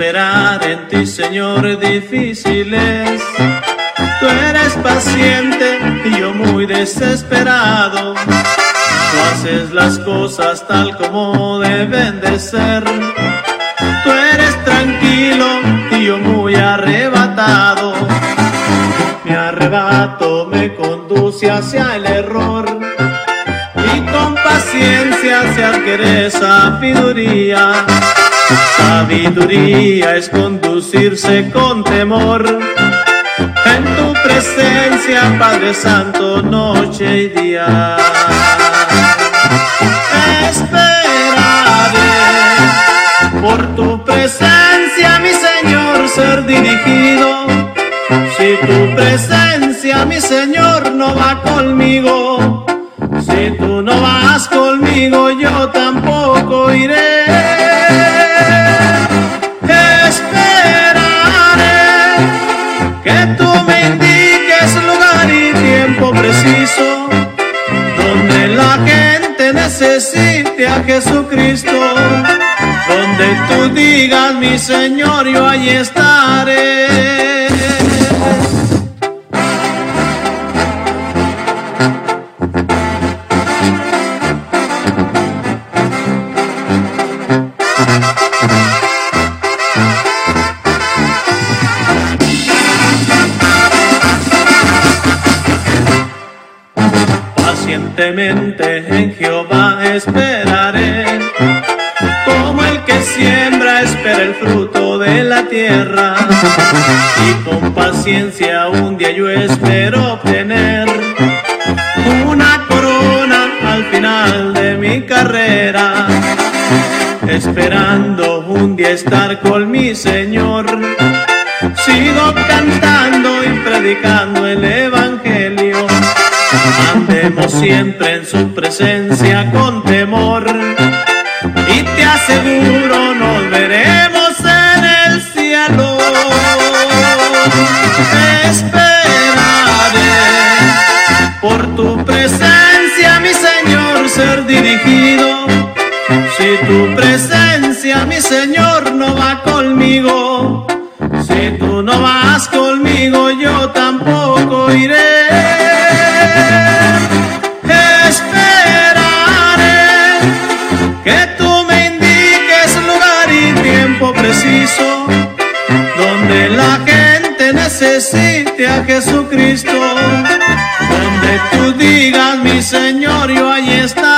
Esperar en ti, Señor, difícil es. Tú eres paciente y yo muy desesperado. Tú haces las cosas tal como deben de ser. Tú eres tranquilo y yo muy arrebatado. Mi arrebato me conduce hacia el error y con paciencia se adquiere sabiduría. Sabiduría es conducirse con temor en tu presencia, Padre Santo, noche y día. Esperaré por tu presencia, mi Señor, ser dirigido. Si tu presencia, mi Señor, no va conmigo, si tú no vas conmigo, yo tampoco iré. Esperaré que tú me indiques lugar y tiempo preciso, donde la gente necesite a Jesucristo. Donde tú digas, mi Señor, yo allí estaré. Pacientemente en Jehová esperaré, como el que siembra espera el fruto de la tierra, y con paciencia un día yo espero obtener una corona al final de mi carrera, esperando un día estar con mi Señor. Sigo cantando y predicando el Evangelio. Andemos siempre en su presencia con temor, y te aseguro nos veremos en el cielo. Esperaré por tu presencia, mi Señor, ser dirigido. Si tu presencia, mi Señor, no va conmigo, si tú no vas conmigo, yo tampoco iré. Esperaré que tú me indiques lugar y tiempo preciso, donde la gente necesite a Jesucristo. Donde tú digas, mi Señor, yo allí estaré.